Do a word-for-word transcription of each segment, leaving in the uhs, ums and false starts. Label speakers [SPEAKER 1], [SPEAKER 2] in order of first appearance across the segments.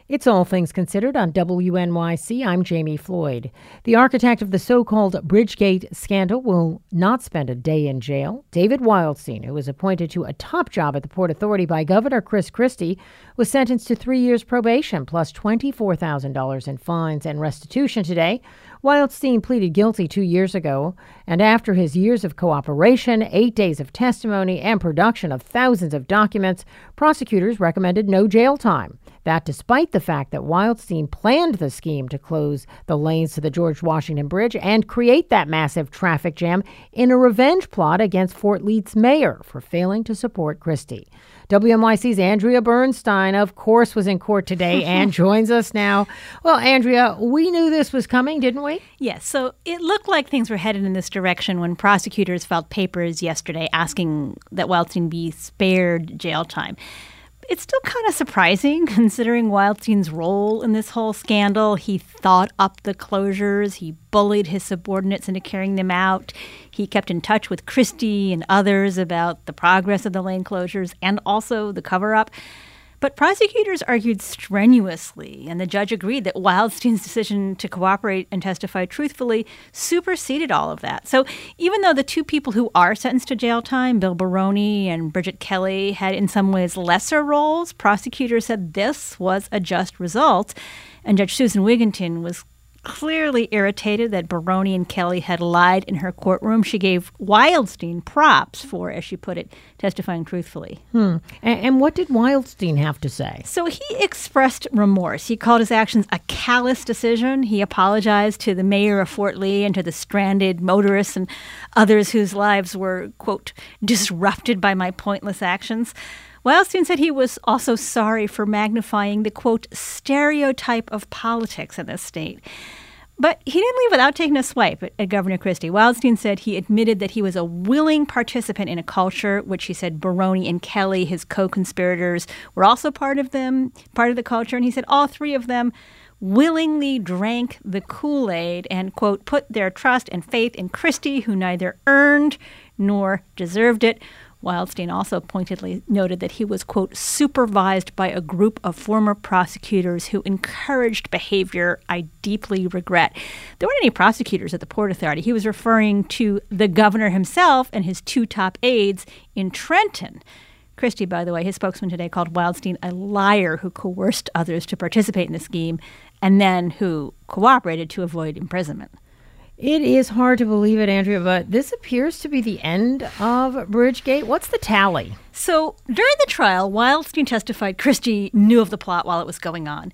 [SPEAKER 1] It's All Things Considered on W N Y C. I'm Jamie Floyd. The architect of the so-called Bridgegate scandal will not spend a day in jail. David Wildstein, who was appointed to a top job at the Port Authority by Governor Chris Christie, was sentenced to three years probation plus twenty-four thousand dollars in fines and restitution today. Wildstein pleaded guilty two years ago, and after his years of cooperation, eight days of testimony, and production of thousands of documents, prosecutors recommended no jail time. That despite the fact that Wildstein planned the scheme to close the lanes to the George Washington Bridge and create that massive traffic jam in a revenge plot against Fort Leath's mayor for failing to support Christie. W N Y C's Andrea Bernstein, of course, was in court today and joins us now. Well, Andrea, we knew this was coming, didn't we?
[SPEAKER 2] Yes. So it looked like things were headed in this direction when prosecutors filed papers yesterday asking that Wildstein be spared jail time. It's still kind of surprising considering Wildstein's role in this whole scandal. He thought up the closures. He bullied his subordinates into carrying them out. He kept in touch with Christie and others about the progress of the lane closures and also the cover-up. But prosecutors argued strenuously, and the judge agreed that Wildstein's decision to cooperate and testify truthfully superseded all of that. So even though the two people who are sentenced to jail time, Bill Baroni and Bridget Kelly, had in some ways lesser roles, prosecutors said this was a just result. And Judge Susan Wigginton was clearly irritated that Baroni and Kelly had lied in her courtroom. She gave Wildstein props for, as she put it, testifying truthfully.
[SPEAKER 1] Hmm. And, and what did Wildstein have to say?
[SPEAKER 2] So he expressed remorse. He called his actions a callous decision. He apologized to the mayor of Fort Lee and to the stranded motorists and others whose lives were, quote, disrupted by my pointless actions. Wildstein said he was also sorry for magnifying the, quote, stereotype of politics in this state. But he didn't leave without taking a swipe at, at Governor Christie. Wildstein said he admitted that he was a willing participant in a culture, which he said Baroni and Kelly, his co-conspirators, were also part of them, part of the culture. And he said all three of them willingly drank the Kool-Aid and, quote, put their trust and faith in Christie, who neither earned nor deserved it. Wildstein also pointedly noted that he was, quote, supervised by a group of former prosecutors who encouraged behavior I deeply regret. There weren't any prosecutors at the Port Authority. He was referring to the governor himself and his two top aides in Trenton. Christie, by the way, his spokesman today called Wildstein a liar who coerced others to participate in the scheme and then who cooperated to avoid imprisonment.
[SPEAKER 1] It is hard to believe it, Andrea, but this appears to be the end of Bridgegate. What's the tally?
[SPEAKER 2] So during the trial, Wildstein testified Christie knew of the plot while it was going on,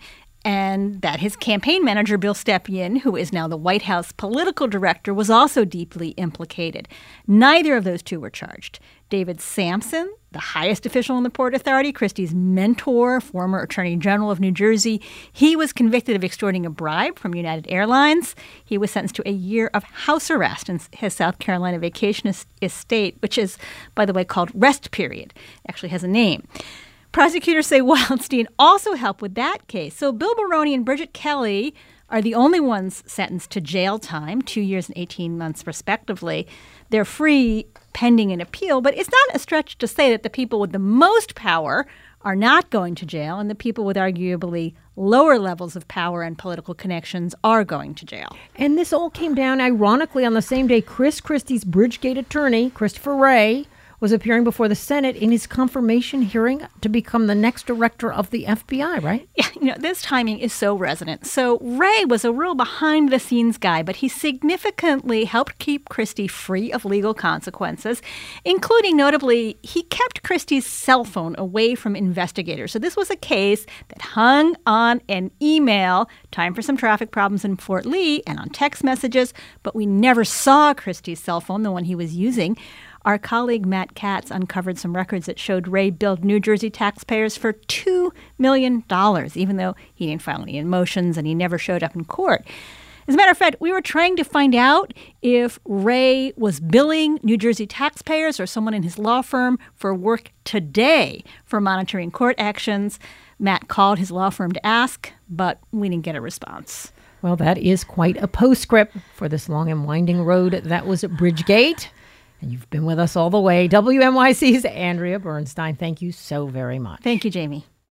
[SPEAKER 2] and that his campaign manager, Bill Stepien, who is now the White House political director, was also deeply implicated. Neither of those two were charged. David Sampson, the highest official in the Port Authority, Christie's mentor, former Attorney General of New Jersey, he was convicted of extorting a bribe from United Airlines. He was sentenced to a year of house arrest in his South Carolina vacation estate, which is, by the way, called Rest Period. It actually has a name. Prosecutors say Wildstein also helped with that case. So Bill Baroni and Bridget Kelly are the only ones sentenced to jail time, two years and eighteen months respectively. They're free pending an appeal, but it's not a stretch to say that the people with the most power are not going to jail and the people with arguably lower levels of power and political connections are going to jail.
[SPEAKER 1] And this all came down, ironically, on the same day Chris Christie's Bridgegate attorney, Christopher Wray, was appearing before the Senate in his confirmation hearing to become the next director of the F B I, right?
[SPEAKER 2] Yeah, you know, this timing is so resonant. So Wray was a real behind-the-scenes guy, but he significantly helped keep Christie free of legal consequences, including, notably, he kept Christie's cell phone away from investigators. So this was a case that hung on an email, time for some traffic problems in Fort Lee, and on text messages, but we never saw Christie's cell phone, the one he was using. Our colleague Matt Katz uncovered some records that showed Wray billed New Jersey taxpayers for two million dollars, even though he didn't file any motions and he never showed up in court. As a matter of fact, we were trying to find out if Wray was billing New Jersey taxpayers or someone in his law firm for work today for monitoring court actions. Matt called his law firm to ask, but we didn't get a response.
[SPEAKER 1] Well, that is quite a postscript for this long and winding road that was Bridgegate. And you've been with us all the way. W N Y C's Andrea Bernstein, thank you so very much.
[SPEAKER 2] Thank you, Jamie.